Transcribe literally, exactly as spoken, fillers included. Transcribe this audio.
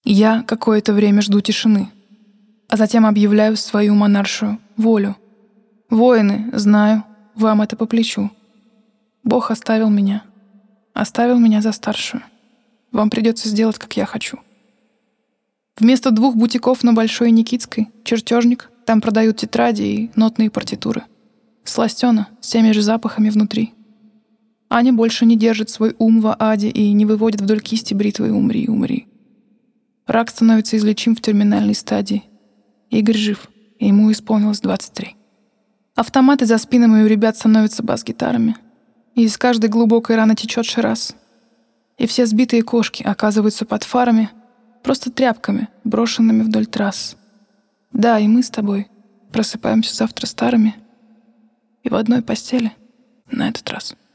Я какое-то время жду тишины, а затем объявляю свою монаршую волю. Воины, знаю, вам это по плечу. Бог оставил меня, оставил меня за старшую. Вам придется сделать, как я хочу. Вместо двух бутиков на Большой Никитской — чертежник, там продают тетради и нотные партитуры. Сластена с теми же запахами внутри. Аня больше не держит свой ум в аде и не выводит вдоль кисти бритвой «Умри, умри». Рак становится излечим в терминальной стадии. Игорь жив, и ему исполнилось двадцать три. Автоматы за спинами у ребят становятся бас-гитарами, и из каждой глубокой раны течет шераз. И все сбитые кошки оказываются под фарами, просто тряпками, брошенными вдоль трасс. Да, и мы с тобой просыпаемся завтра старыми и в одной постели на этот раз.